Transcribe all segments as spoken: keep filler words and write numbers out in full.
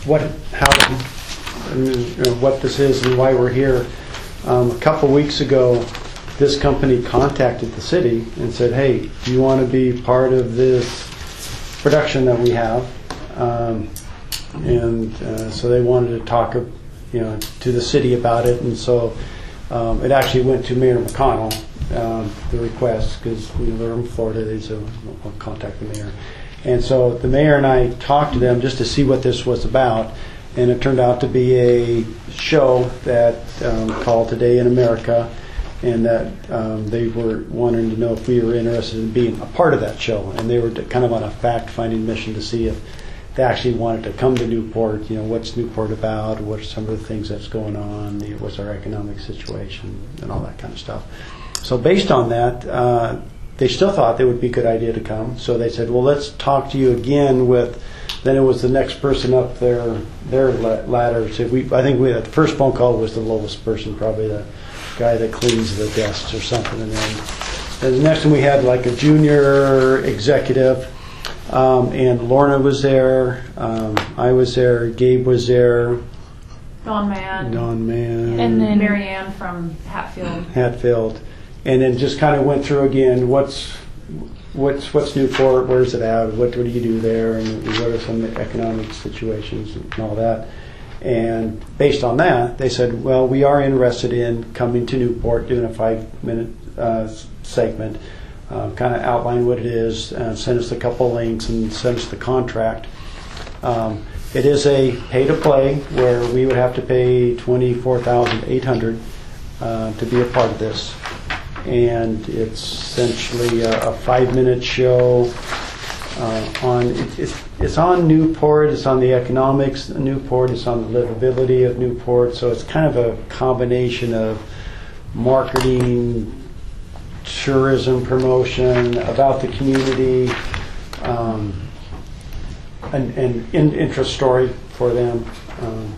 what, how, and, you know, what this is and why we're here. Um, a couple weeks ago, this company contacted the city and said, "Hey, do you want to be part of this production that we have?" Um, and uh, so they wanted to talk, you know, to the city about it, and so um, it actually went to Mayor McConnell, um, the request, because you know, they're in Florida. They said, "We'll contact the mayor," and so the mayor and I talked to them just to see what this was about, and it turned out to be a show that um, called Today in America, and that um, they were wanting to know if we were interested in being a part of that show, and they were kind of on a fact-finding mission to see if they actually wanted to come to Newport. You know, what's Newport about? What are some of the things that's going on? What's our economic situation and all that kind of stuff. So based on that, uh, they still thought it would be a good idea to come. So they said, "Well, let's talk to you again with." Then it was the next person up their their ladder. So we, I think we the first phone call was the lowest person, probably the guy that cleans the desks or something, and then and the next one we had like a junior executive. Um, and Lorna was there, um, I was there, Gabe was there, Don Mann, Don Mann, and then Marianne from Hatfield. Hatfield, and then just kind of went through again. What's what's what's Newport? Where's it at? What what do you do there? And what are some economic situations and all that? And based on that, they said, well, we are interested in coming to Newport, doing a five-minute uh, segment. Uh, kind of outline what it is, uh, send us a couple links, and send us the contract. Um, it is a pay-to-play where we would have to pay twenty-four thousand eight hundred dollars uh, to be a part of this, and it's essentially a, a five-minute show uh, on. It, it's, it's on Newport. It's on the economics of Newport. It's on the livability of Newport. So it's kind of a combination of marketing, tourism promotion, about the community, um, and, and in, interest story for them. Um,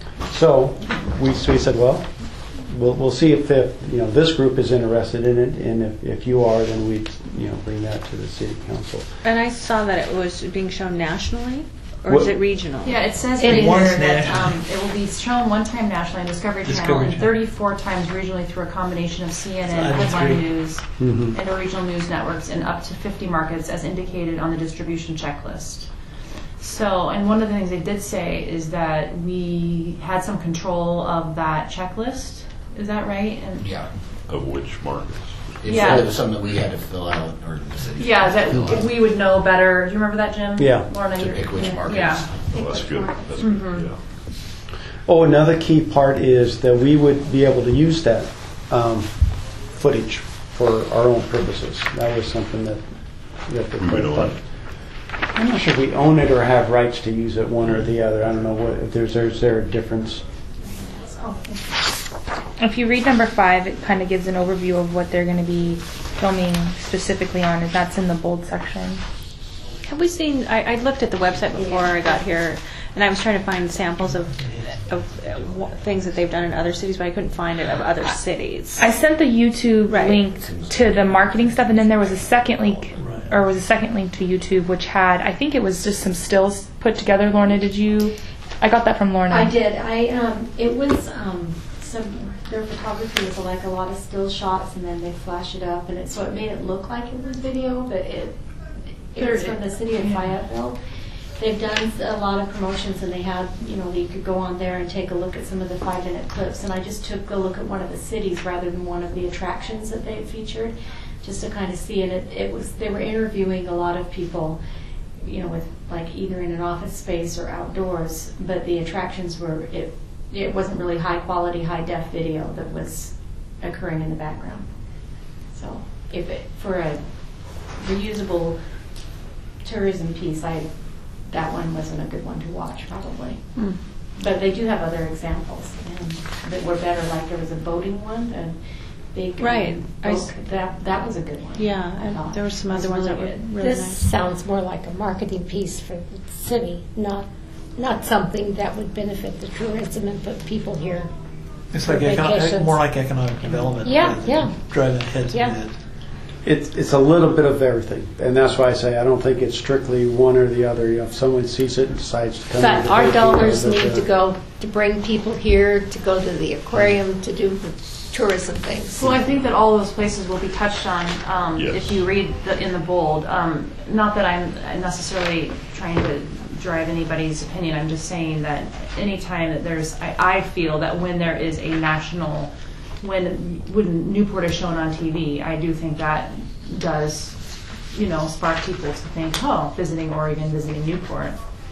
so we, so we said, well, we'll we'll see if, if you know this group is interested in it, and if, if you are, then we you know bring that to the city council. And I saw that it was being shown nationally. Or What- is it regional? Yeah, it says It right is. here Once that national. um, it will be shown one time nationally on Discovery Channel Discovery and Channel. thirty-four times regionally through a combination of C N N, So I Headline agree. News, Mhm. and or regional news networks in up to fifty markets as indicated on the distribution checklist. So, and one of the things they did say is that we had some control of that checklist. Is that right? And Yeah. Of which markets? It Yeah. said it was something that we had to fill out, or the city. yeah, that fill if out we would know better. Do you remember that, Jim? Yeah. Lorna, to you- pick which markets. Yeah. Oh, that's good. That's Mhm. good. Yeah. Oh, another key part is that we would be able to use that um, footage for our own purposes. That was something that we have to We would own it. I'm not sure if we own it or have rights to use it, one or the other. I don't know what if there's there's there a difference. Oh, If you read number five, it kind of gives an overview of what they're going to be filming specifically on, and that's in the bold section. Have we seen? I, I looked at the website before I got here, and I was trying to find samples of of uh, wha- things that they've done in other cities, but I couldn't find it of other cities. I sent the YouTube Right. link to the marketing stuff, and then there was a second link, or was a second link to YouTube, which had, I think it was just some stills put together. Lorna, did you? I got that from Lorna. I did. I um, it was um, some their photography was like a lot of still shots, and then they flash it up, and it so it made it look like it was video, but it it was from the city of Fayetteville. They've done a lot of promotions, and they had you know you could go on there and take a look at some of the five minute clips, and I just took a look at one of the cities rather than one of the attractions that they had featured, just to kind of see. And it it was they were interviewing a lot of people, you know, with like either in an office space or outdoors, but the attractions were it it wasn't really high quality, high def video that was occurring in the background. So if it for a reusable tourism piece, I that one wasn't a good one to watch probably. Hmm. But they do have other examples and that were better. Like there was a boating one, and big um, Right. I s- boat, that that was a good one. Yeah, I and thought. there were some It was other ones that really were good. really This nice. sounds more like a marketing piece for the city, not not something that would benefit the tourism and put people here. It's like econo- vacations. more like economic development. Yeah, rather than yeah. Driving head to Yeah. head. it's it's a little bit of everything, and that's why I say I don't think it's strictly one or the other. You know, if someone sees it and decides to come, But in, our they dollars know that, need uh, to go to bring people here, to go to the aquarium, to do the tourism things. Well, I think that all those places will be touched on um, Yes. if you read the, in the bold. Um, not that I'm necessarily trying to drive anybody's opinion. I'm just saying that anytime that there's, I, I feel that when there is a national, when when Newport is shown on T V, I do think that does, you know, spark people to think, oh, visiting Oregon, visiting Newport.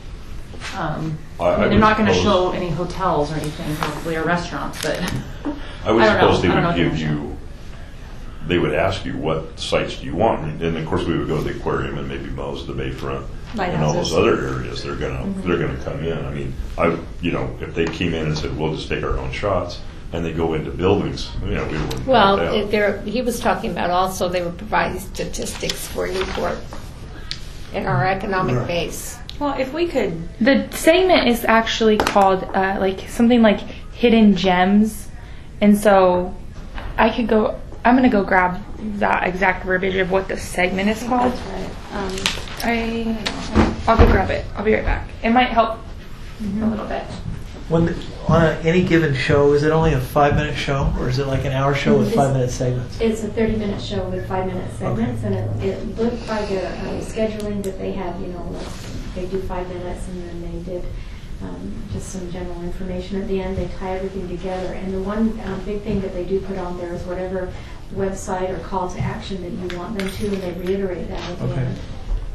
Um, I- I I mean, they're would not going to suppose- show any hotels or anything, probably, or restaurants, but I would I don't suppose know. they I don't know would if give they're you, they would ask you what sites do you want, and of course we would go to the aquarium and maybe Moe's, the Bayfront, and all those Lighthouses. other areas. They're gonna Mm-hmm. they're gonna come in. I mean, I you know if they came in and said we'll just take our own shots, and they go into buildings, you know, we wouldn't. Well, find out. it- there, he was talking about also they were providing statistics for Newport in our economic base. Well, if we could, The segment is actually called uh, like something like hidden gems, and so I could go. I'm gonna go grab that exact verbiage of what the segment is called. um, I I'll go grab it. I'll be right back. It might help a little bit. When the, on a, any given show, is it only a five-minute show, or is it like an hour show with It's- five-minute segments? It's a thirty-minute show with five-minute segments, and it, it looked by their um, scheduling that they had, you know, like, they do five minutes, and then they did um, just some general information at the end. They tie everything together, and the one um, big thing that they do put on there is whatever website or call to action that you want them to, and they reiterate that at the Okay. end.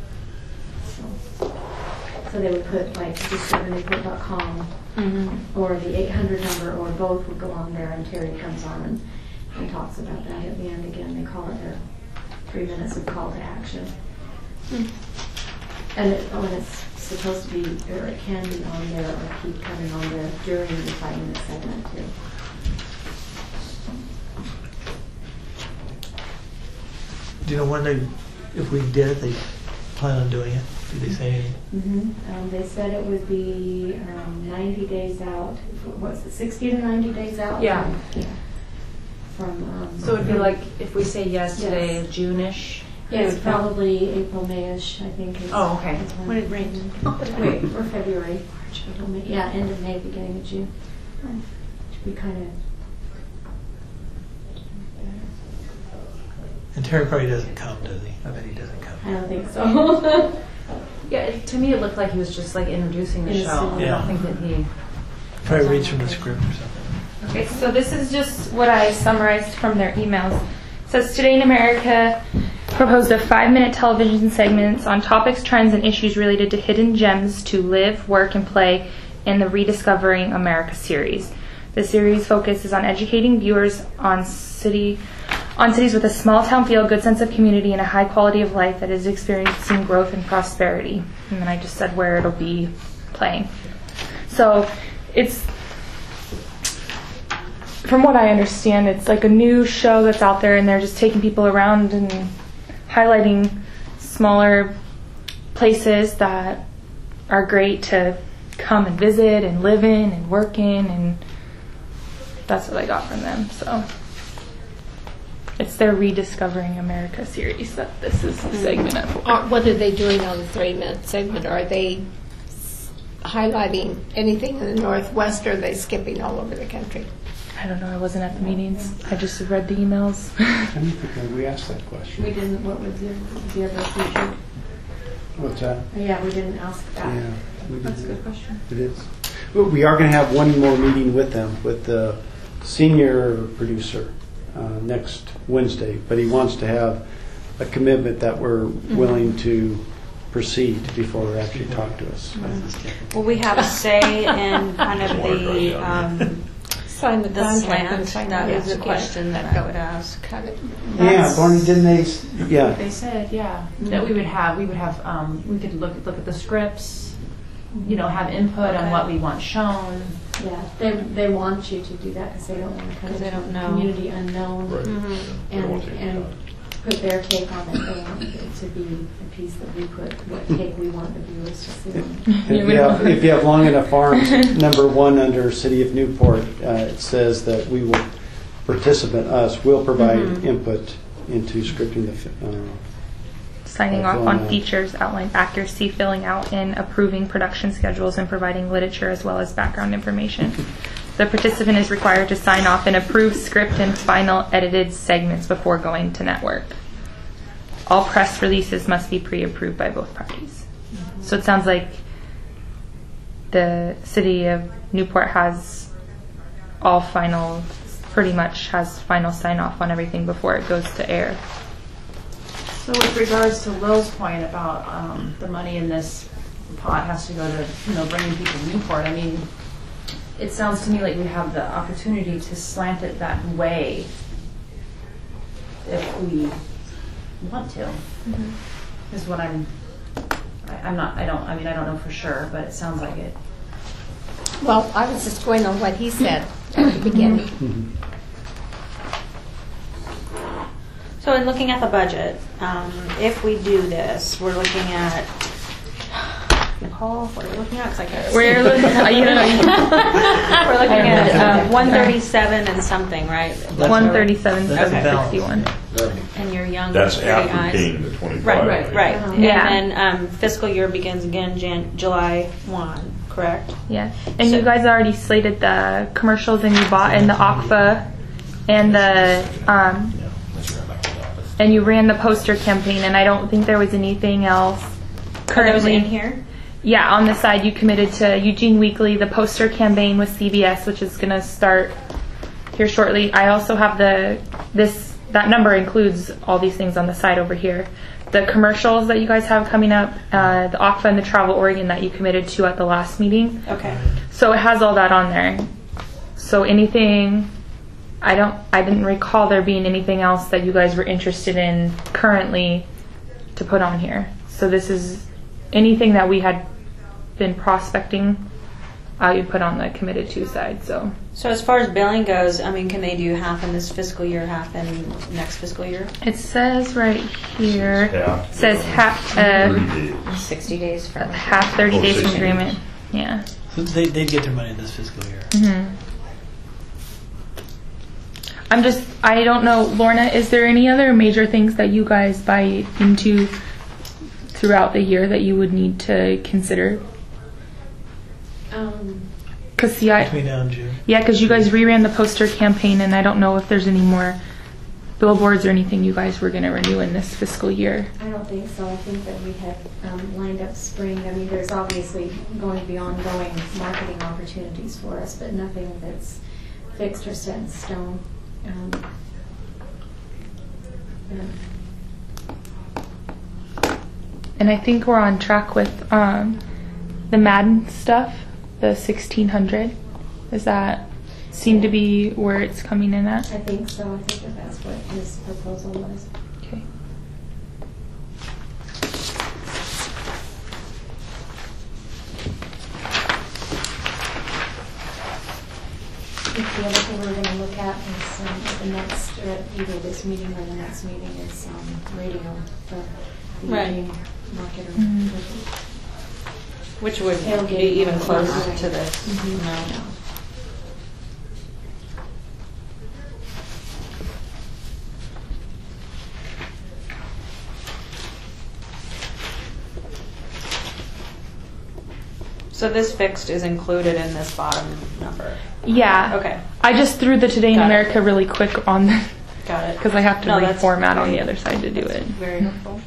So, so they would put like discover newport dot com or the eight hundred number, or both would go on there, and Terry comes on and, and talks about that at the end again. They call it their three minutes of call to action. And it, oh, and it's supposed to be, or it can be on there, or keep coming on there during the five minute segment too. Do you know when they, if we did it, they plan on doing it? Did they say anything? Mm-hmm. Um, they said it would be um, ninety days out. What's it, sixty to ninety days out? Yeah. From, yeah. From, um, so it'd be like if we say yes today, Yes. June-ish. yeah, it's probably April, Mayish, I think. Is, Oh, okay. is when- when it rains. Wait, or February, March, April, May. Yeah, end of May, beginning of June. Should be kind of. And Terry probably doesn't come, does he? I bet he doesn't come. I don't think so. Yeah, it, to me it looked like he was just like introducing the Yes, show. I yeah. don't think that he. Probably reads from the script or something. Okay, so this is just what I summarized from their emails. It says Today in America proposed a five-minute television segments on topics, trends, and issues related to hidden gems to live, work, and play in the Rediscovering America series. The series focuses on educating viewers on city on cities with a small town feel, good sense of community, and a high quality of life that is experiencing growth and prosperity. And then I just said where it'll be playing. So it's, from what I understand, it's like a new show that's out there, and they're just taking people around and highlighting smaller places that are great to come and visit and live in and work in, and that's what I got from them. So it's their Rediscovering America series that this is the segment for. Are- What are they doing on the three-minute segment? Are they s- highlighting anything in the Northwest, or are they skipping all over the country? I don't know. I wasn't at the meetings. I just read the emails. I don't think we asked that question. We didn't, what was the, the other feature? What's that? Oh, yeah, we didn't ask that. Yeah, we That's a did. good question. It is. Well, we are going to have one more meeting with them, with the senior producer, uh, next Wednesday. But he wants to have a commitment that we're willing to proceed before they actually talk to us. Will we have a say in kind of the um, Sign the the contract and slant? find That out is a if question that I would ask. cut it. Yeah, Barney, didn't they? s- Yeah. They said, yeah, that we would have, we would have, um, we could look look at the scripts, you know, have input on what we want shown. Yeah, they, they want you to do that because they don't want to cut 'Cause it they don't know. community unknown Right. Mhm. They don't and, want to take and time. put their take on it. They want it to be a piece that we put, what take we want the viewers to see. If you have, if you have Long Enough Farms, number one under City of Newport, uh, it says that we will, participant, us, will provide Mhm. input into scripting the. fi- Uh, Signing By off filling on out. features, outline accuracy, filling out and approving production schedules, and providing literature as well as background information. The participant is required to sign off and approve script and final edited segments before going to network. All press releases must be pre-approved by both parties. So it sounds like the city of Newport has all final, pretty much has final sign off on everything before it goes to air. So with regards to Lil's point about um, the money in this pot has to go to, you know, bringing people to Newport, I mean, it sounds to me like we have the opportunity to slant it that way if we want to. Mm-hmm. Is what I'm, I, I'm not, I don't, I mean, I don't know for sure, but it sounds like it. Well, I was just going on what he said at the beginning. Mhm. So in looking at the budget, um, if we do this, we're looking at, Nicole, what are we looking at? 'Cause I can't see. We're looking at, you know, We're looking at um, one thirty-seven and something, right? one thirty-seven, That's seven the balance. sixty-one. And you're young. That's pretty after eyes. paying the twenty-five. Right, right, right. Uh-huh. Yeah. And then um, fiscal year begins again Jan- July first, correct? Yeah, and So- you guys already slated the commercials, and you bought in the A C F A and the um, and you ran the poster campaign, and I don't think there was anything else Currently currently in here? Yeah, on the side you committed to Eugene Weekly, the poster campaign with C B S, which is going to start here shortly. I also have the this that number includes all these things on the side over here. The commercials that you guys have coming up, uh, the A C F A and the Travel Oregon that you committed to at the last meeting. Okay. So it has all that on there. So anything, I don't, I didn't recall there being anything else that you guys were interested in currently to put on here. So this is anything that we had been prospecting, I would put on the committed to side. So So as far as billing goes, I mean, can they do half in this fiscal year, half in next fiscal year? it says right here, Half. says half, uh, thirty days. sixty days for half thirty Oh, days from sixty. agreement. Yeah. So they, they'd get their money this fiscal year. Mm-hmm. I'm just, I don't know, Lorna, is there any other major things that you guys buy into throughout the year that you would need to consider? Um, Because see, I, Between now and June. yeah, because you guys reran the poster campaign, and I don't know if there's any more billboards or anything you guys were going to renew in this fiscal year. I don't think so. I think that we had um, lined up spring. I mean, there's obviously going to be ongoing marketing opportunities for us, but nothing that's fixed or set in stone. Um, yeah. And I think we're on track with um, the Madden stuff, the sixteen hundred. Does that seem to be where it's coming in at? I think so. I think that that's what his proposal was. Okay. I think the other thing we're going to look at is um, at the next, or at either this meeting or the next meeting is um, radio for the Right. evening marketer. Mhm. Which would Tailgate. be even closer Right. to this Mhm. amount. Yeah. So this fixed is included in this bottom number. Yeah. Okay. I just threw the Today in Got it. America really quick on the, Got it. because I have to No, that's reformat on the very- other side to do it. Very helpful.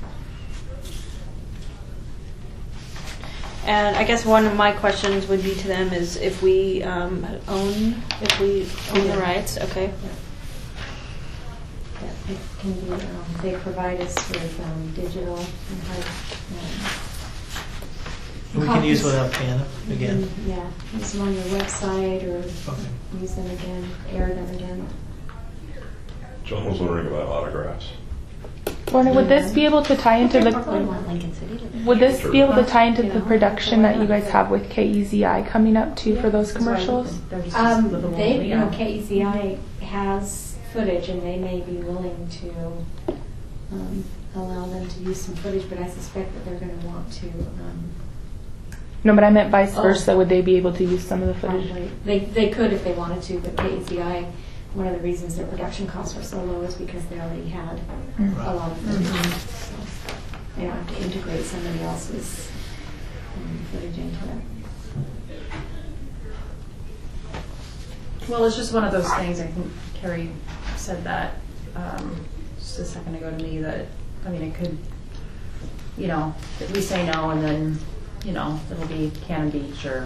And I guess one of my questions would be to them is if we um, own, if we own the rights, okay. Yeah, it can be, um, they provide us with um, digital and hard. um, We can use copies. without paying them again. Mhm, Yeah, use them on your website or Okay. use them again, air them again. John was wondering about autographs. Lorna, would this be able to tie into We the, want Lincoln City to. would this be able to tie into You the know, production that you guys yeah. have with K E Z I coming up too for those commercials? Um, they, you know, K E Z I has footage and they may be willing to um, allow them to use some footage, but I suspect that they're going to want to um, No, but I meant vice Oh. versa. Would they be able to use some of the footage? probably, they, they could if they wanted to, but K E Z I one of the reasons their production costs were so low is because they already had Mm. a lot of footage. So they don't have to integrate somebody else's um, footage into it. Well, it's just one of those things. I think Carrie said that um, just a second ago to me that, I mean, it could, you know, if we say no and then, you know, it'll be Cannon Beach or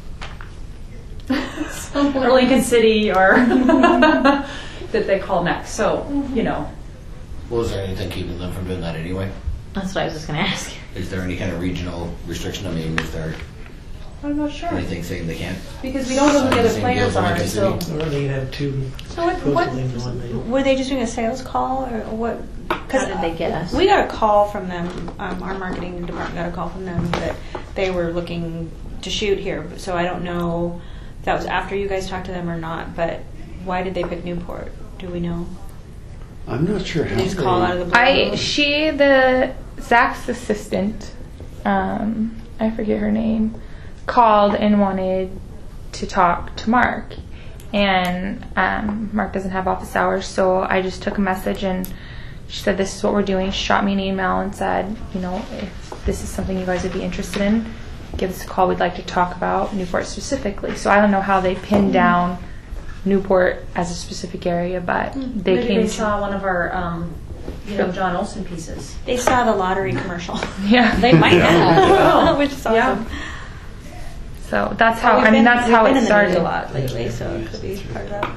or Lincoln City or that they call next. So, you know. Well, is there anything keeping them from doing that anyway? That's what I was just going to ask. Is there any kind of regional restriction? I mean, is there I'm not sure. anything saying they can't? Because we don't know who the other Same players deal for are. Lincoln So, City? Or they have two So what, what totally in one name. were they just doing a sales call or what? How did they get us? We got a call from them. Um, our marketing department got a call from them that they were looking to shoot here. So I don't know if that was after you guys talked to them or not. But why did they pick Newport? Do we know? I'm not sure how Did they just call out of the blue? I she the Zach's assistant, um, I forget her name, called and wanted to talk to Mark, and um, Mark doesn't have office hours, so I just took a message and she said this is what we're doing. She shot me an email and said, you know, if this is something you guys would be interested in, give us a call. We'd like to talk about Newport specifically. So I don't know how they pinned down Newport as a specific area, but they maybe came they to saw one of our, um, you know, John Olson pieces. They saw the lottery commercial. yeah. They might Yeah. have, which is awesome. Yeah. So that's how We've I mean been- that's we've how been it in the started. news a lot lately, so it could be part of that.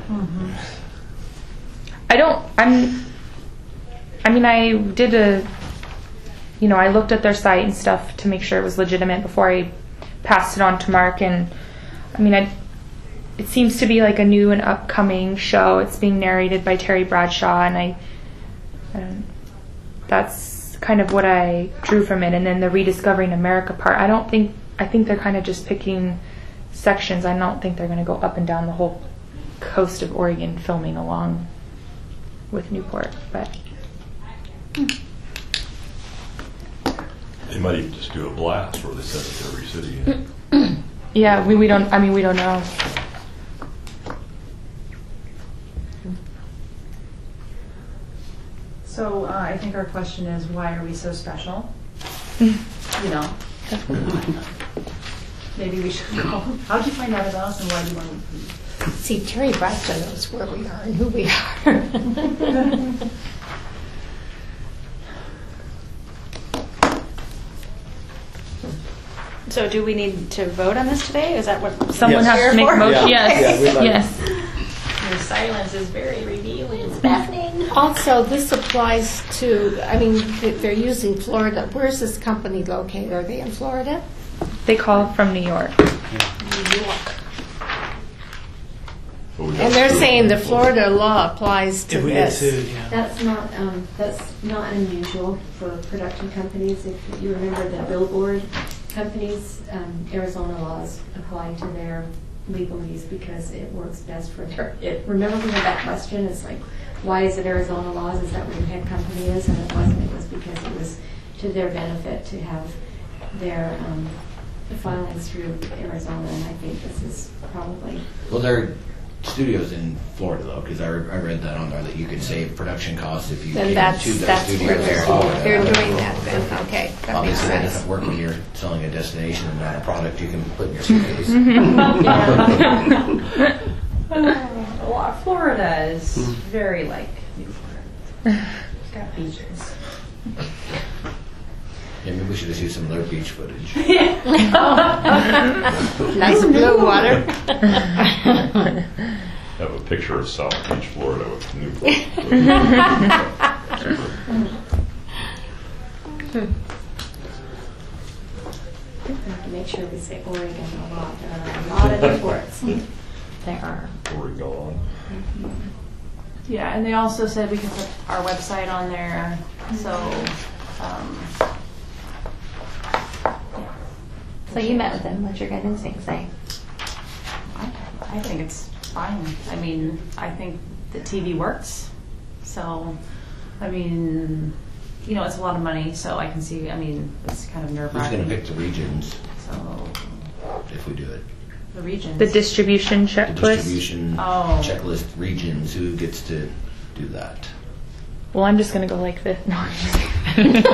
I don't. I'm. I mean, I did a. You know, I looked at their site and stuff to make sure it was legitimate before I passed it on to Mark. And I mean, I. It seems to be like a new and upcoming show. It's being narrated by Terry Bradshaw, and I. Um, that's kind of what I drew from it. And then the Rediscovering America part. I don't think. I think they're kind of just picking sections. I don't think they're going to go up and down the whole coast of Oregon filming along with Newport, but They might even just do a blast where they send it to every city. yeah, we, we don't. I mean, we don't know. So uh, I think our question is, why are we so special? You know, maybe we should go. How'd you find out about us, and why do you want to? See, Terry Bradshaw knows where we are and who we are. So do we need to vote on this today? Is that what Someone Yes. has to make a motion. Yeah. Yes, Yeah, we'd like- yes. Your silence is very revealing. It's fascinating. Also, this applies to, I mean, th- they're using Florida. Where's this company located? Are they in Florida? They call from New York. New York. But we got And they're two. saying the Florida law applies to If we get this. sued, yeah. That's not um, that's not unusual for production companies. If you remember the billboard companies, um, Arizona laws apply to their legalese because it works best for their. It, remember we had that question? It's like, why is it Arizona laws? Is that what your head company is? And it wasn't. It was because it was to their benefit to have their um, filings through Arizona. And I think this is probably. Well, there are studios in Florida, though, because I, I read that on there that you could save production costs if you Then came that's, to their that's studio where there. they're, Florida. they're doing that then. Okay, that makes Obviously, that sense. doesn't work when you're selling a destination and not a product you can put in your suitcase. Well, Florida is very like Newport. It's got beaches. Yeah, maybe we should just use some of their beach footage. Nice blue water. Have a picture of South Beach, Florida with Newport. We have to make sure we say Oregon a lot. There are a lot of Newports. There are. Oregon. Yeah, and they also said we can put our website on there. So, um, So you met with them. What's your gut instinct say? I, I think it's fine. I mean, I think the T V works. So, I mean, you know, it's a lot of money. So I can see. I mean, it's kind of nerve Who's going to wracking. pick the regions So, if we do it? The regions. The distribution The checklist. distribution Oh. checklist regions, who gets to do that? Well, I'm just gonna go like this. No, I'm just kidding.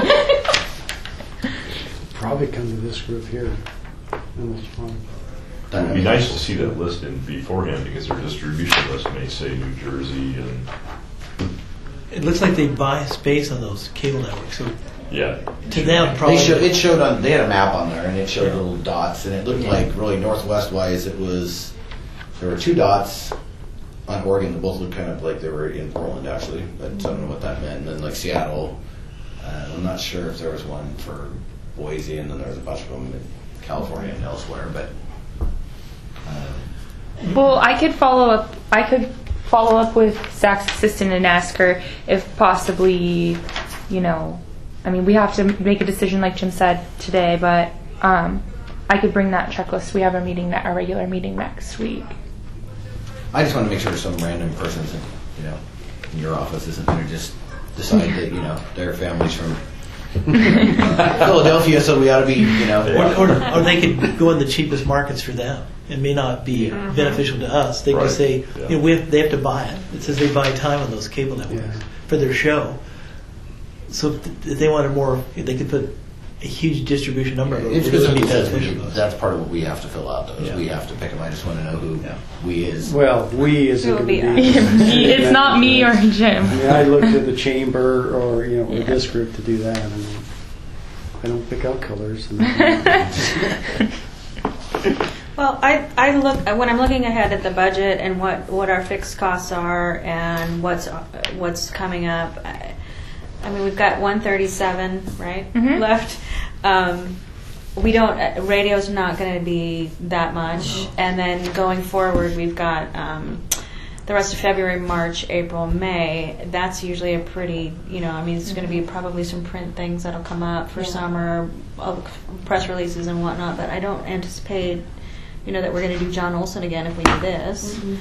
Probably come to this group here. And this one. It would be nice to see that list in beforehand because their distribution list may say New Jersey and It looks like they buy space on those cable networks. So yeah. to them, They probably showed, it showed on, they had a map on there and it showed little dots and it looked like really northwest wise it was, there were two dots on Oregon that both looked kind of like they were in Portland actually, but I don't know what that meant. And then like Seattle, uh, I'm not sure if there was one for Boise and then there was a bunch of them in California and elsewhere, but uh, Well, I could follow up. I could follow up with Zach's assistant and ask her if possibly, you know, I mean, we have to make a decision like Jim said today, but um, I could bring that checklist. We have a meeting, our regular meeting next week. I just want to make sure some random person, you know, in your office isn't going to just decide that, you know, their family's from Philadelphia, so we ought to be, you know. Or, or, or they could go in the cheapest markets for them. It may not be beneficial to us. They Right. could say, Yeah. you know, we have, they have to buy it. It says they buy time on those cable networks Yeah. for their show. So if, if they wanted more, they could put a huge distribution number. Of it. It's It because wouldn't be it says beneficial we- to us. that's part of what we have to fill out, though, is Yeah. we have to pick them. I just want to know who Yeah. we is. Well, we isn't It would going to be be. It's not me or Jim. I mean, I look to the chamber or, you know, or Yeah. this group to do that. I mean, I don't pick out colors. And Well, I, I look when I'm looking ahead at the budget and what, what our fixed costs are and what's what's coming up. I, I mean, we've got one thirty-seven right Mhm. left. Um, we don't. Uh, radio's not going to be that much, and then going forward, we've got um, the rest of February, March, April, May. That's usually a pretty, you know. I mean, it's going to be probably some print things that'll come up for Yeah. summer, uh, press releases and whatnot. But I don't anticipate, you know, that we're going to do John Olson again if we do this. Mhm.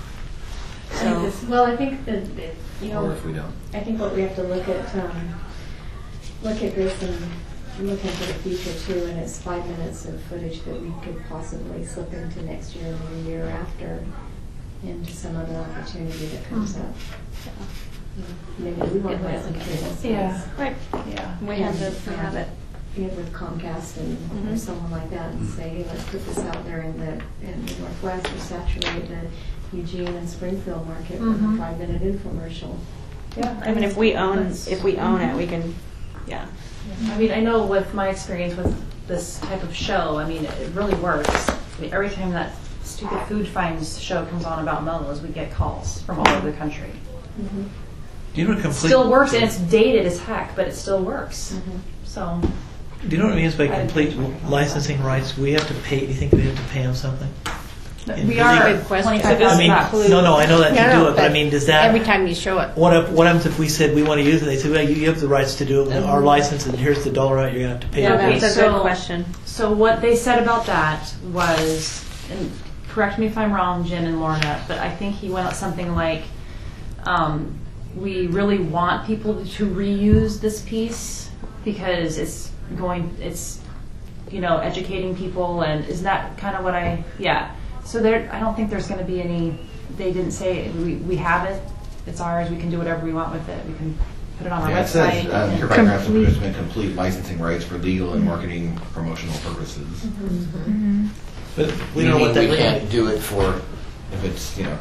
I So- think this- Well, I think that, that, you know, Or if we don't. I think what we have to look at, um, look at this and look into the future too, and it's five minutes of footage that we could possibly slip into next year or the year after into some other opportunity that comes up. You know, Maybe we want to have some cable space. Yeah. Right. Yeah. We have the, we have it. Get with Comcast and or Mhm. someone like that and say, hey, let's put this out there in the in the Northwest or saturate the Eugene and Springfield market with Mhm. a five minute infomercial. Yeah. I mean, if we own, That's- if we own it, we can, yeah. I mean, I know with my experience with this type of show, I mean, it really works. I mean, every time that stupid food finds show comes on about Mellows, we get calls from all over the country. Mm-hmm. Do you know what complete? Still works, and it's dated as heck, but it still works. Mm-hmm. So, Do you know what it means by I- complete licensing rights? We have to pay. Do you think we have to pay them something? In we are video- question. twenty-five I thousand mean, bucks. no, no, I know that No, you do no, it, but I mean, does that Every time you show it. What if, what happens if we said we want to use it? They say, well, you, you have the rights to do it with our license, and here's the dollar amount you're going to have to pay. Yeah, us." Okay, that's a so- good question. So what they said about that was, and correct me if I'm wrong, Jim and Lorna, but I think he went out something like, um, we really want people to reuse this piece because it's going, it's, you know, educating people, and is that kind of what I, yeah. So there, I don't think there's going to be any, they didn't say, we, we have it, it's ours, we can do whatever we want with it, we can put it on our Yeah, it website. says, um, and- your paragraph of Complete. participant complete licensing rights for legal and marketing promotional purposes. Mm-hmm. But we don't know what that Meaning we means. can't do it for, if it's, you know,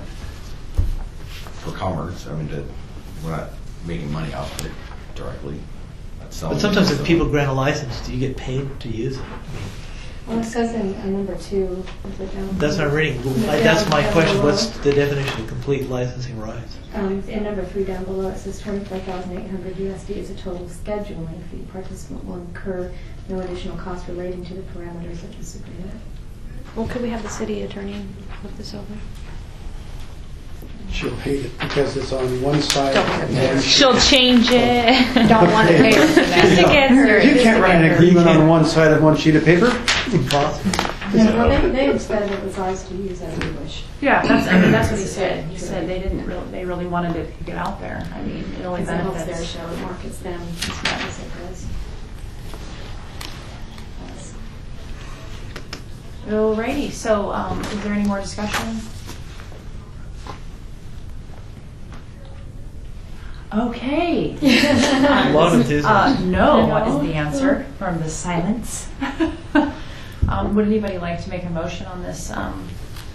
for commerce, I mean, to, we're not making money off of it directly. That's But selling sometimes it, if so. people grant a license, do you get paid to use it? Well, it says in uh, number two, is it down? That's not reading. I- That's my question. What's the definition of complete licensing rights? Um, in number three down below, it says twenty-four thousand eight hundred U S D is a total scheduling fee. Participant will incur no additional cost relating to the parameters of this agreement. Well, could we have the city attorney look this over? she'll hate it because it's on one side. Don't want to and pay her. then- She'll change it. Don't want to pay her for Just to that. get her. You just can't to write get an her. agreement on one side of one sheet of paper. Impossible. Yeah, well, they, they said it was ours to use as we wish. Yeah, that's, I mean, that's what he said. He said they didn't really, they really wanted it to get out there. I mean, it only Because it helps their benefits. show, it markets them as much as it does. us. Alrighty, so um, is there any more discussion? Okay. A lot of enthusiasm. Uh, no is the answer from the silence. um, would anybody like to make a motion on this? Um,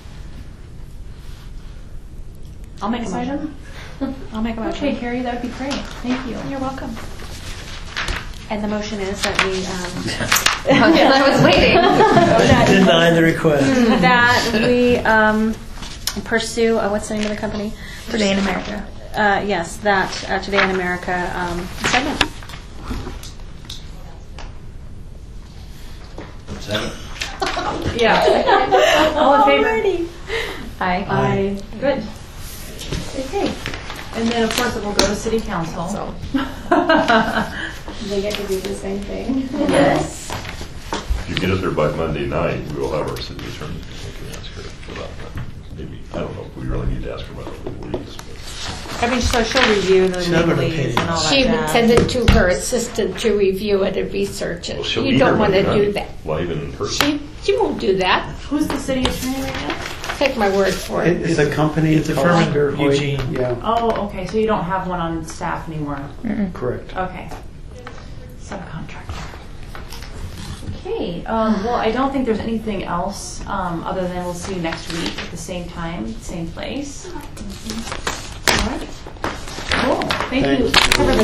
I'll make a this motion. item? I'll make a motion. Okay, Carrie, that would be great. Thank you. You're welcome. And the motion is that we um, I was waiting. that, Deny the request. that we um, pursue. Uh, what's the name of the company? Today in America. Uh, yes, that uh, Today in America um, segment. Second. Yeah. All in favor? Aye. Aye. Good. Okay. And then, of course, it will go to City Council. So. They get to do the same thing. Yes. If you get it there by Monday night, we will have our city attorney. We can ask her about that. Maybe, I don't know if we really need to ask her about the legalese. But I mean, so she'll review the She'll have an legalese opinion. and all that She would jazz. send it to her assistant to review it and research it. Well, she'll You be don't here want to Monday do night, that. live and in person. She, she won't do that. Who's the city attorney right now? Take my word for it. It's a company. It's a called firm in Hoyt. Eugene. Yeah, Oh, okay. So you don't have one on staff anymore. correct. Okay. Subcontractor. Okay. Um, well, I don't think there's anything else um, other than we'll see you next week at the same time, same place. All right. Cool. Thank you. Thanks. Everybody.